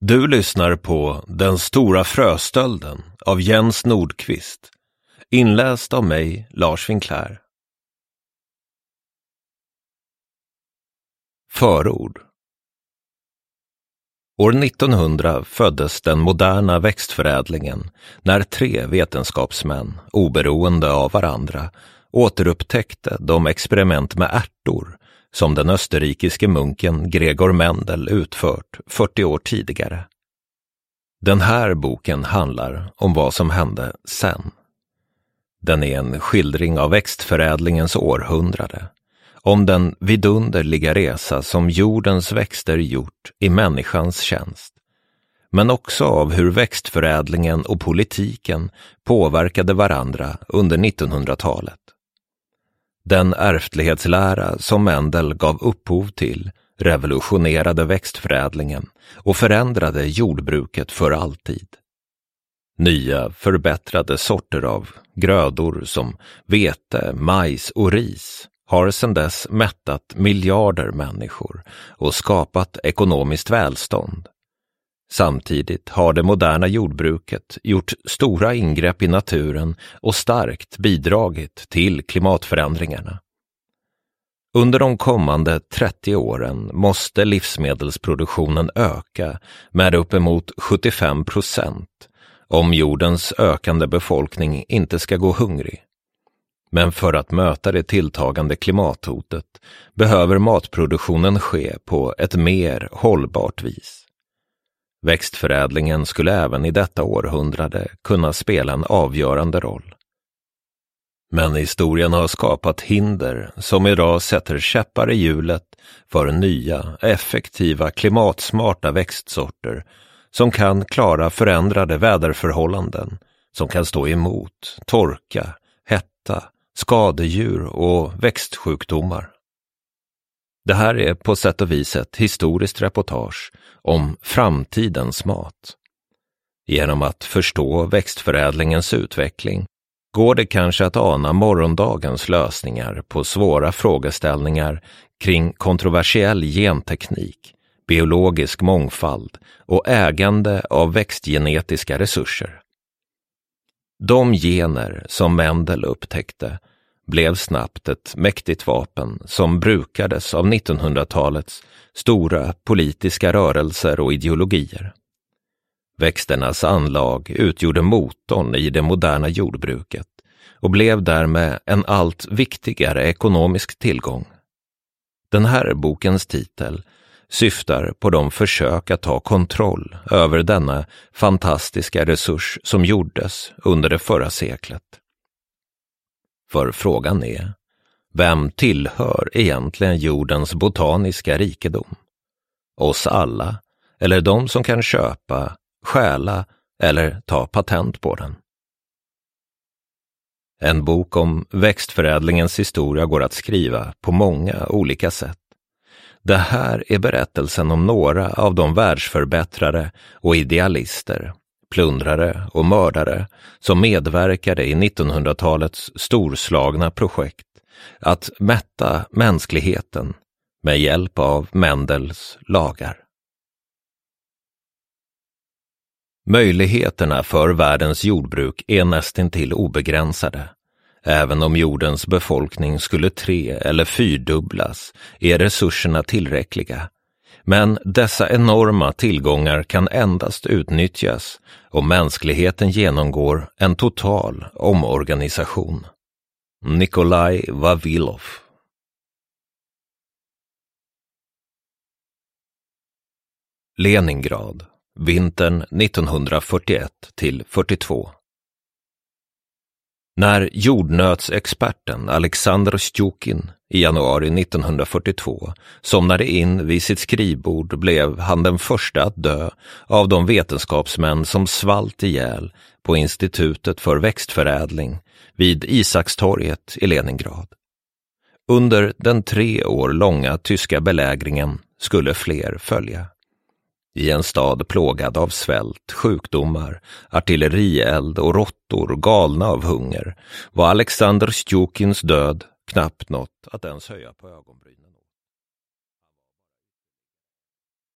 Du lyssnar på Den stora fröstölden av Jens Nordqvist, inläst av mig, Lars Winkler. Förord. År 1900 föddes den moderna växtförädlingen när 3 vetenskapsmän, oberoende av varandra, återupptäckte de experiment med ärtor som den österrikiske munken Gregor Mendel utfört 40 år tidigare. Den här boken handlar om vad som hände sen. Den är en skildring av växtförädlingens århundrade, om den vidunderliga resa som jordens växter gjort i människans tjänst, men också av hur växtförädlingen och politiken påverkade varandra under 1900-talet. Den ärftlighetslära som Mendel gav upphov till revolutionerade växtförädlingen och förändrade jordbruket för alltid. Nya förbättrade sorter av grödor som vete, majs och ris har sedan dess mättat miljarder människor och skapat ekonomiskt välstånd. Samtidigt har det moderna jordbruket gjort stora ingrepp i naturen och starkt bidragit till klimatförändringarna. Under de kommande 30 åren måste livsmedelsproduktionen öka med uppemot 75% om jordens ökande befolkning inte ska gå hungrig. Men för att möta det tilltagande klimathotet behöver matproduktionen ske på ett mer hållbart vis. Växtförädlingen skulle även i detta århundrade kunna spela en avgörande roll. Men historien har skapat hinder som idag sätter käppar i hjulet för nya, effektiva, klimatsmarta växtsorter som kan klara förändrade väderförhållanden, som kan stå emot torka, hetta, skadedjur och växtsjukdomar. Det här är på sätt och vis ett historiskt reportage om framtidens mat. Genom att förstå växtförädlingens utveckling går det kanske att ana morgondagens lösningar på svåra frågeställningar kring kontroversiell genteknik, biologisk mångfald och ägande av växtgenetiska resurser. De gener som Mendel upptäckte blev snabbt ett mäktigt vapen som brukades av 1900-talets stora politiska rörelser och ideologier. Växternas anlag utgjorde motorn i det moderna jordbruket och blev därmed en allt viktigare ekonomisk tillgång. Den här bokens titel syftar på de försök att ta kontroll över denna fantastiska resurs som gjordes under det förra seklet. För frågan är, vem tillhör egentligen jordens botaniska rikedom? Oss alla, eller de som kan köpa, stjäla eller ta patent på den? En bok om växtförädlingens historia går att skriva på många olika sätt. Det här är berättelsen om några av de världsförbättrare och idealister, plundrare och mördare som medverkade i 1900-talets storslagna projekt att mätta mänskligheten med hjälp av Mendels lagar. Möjligheterna för världens jordbruk är nästintill obegränsade. Även om jordens befolkning skulle 3- eller 4-dubblas är resurserna tillräckliga. Men dessa enorma tillgångar kan endast utnyttjas om mänskligheten genomgår en total omorganisation. Nikolaj Vavilov. Leningrad, vintern 1941-42. När jordnötsexperten Alexander Stjukin i januari 1942 somnade in vid sitt skrivbord blev han den första att dö av de vetenskapsmän som svalt ihjäl på Institutet för växtförädling vid Isakstorget i Leningrad. Under den 3 år långa tyska belägringen skulle fler följa. I en stad plågad av svält, sjukdomar, artillerield och råttor galna av hunger var Alexander Stjukins död knappt något att ens höja på ögonbrynen.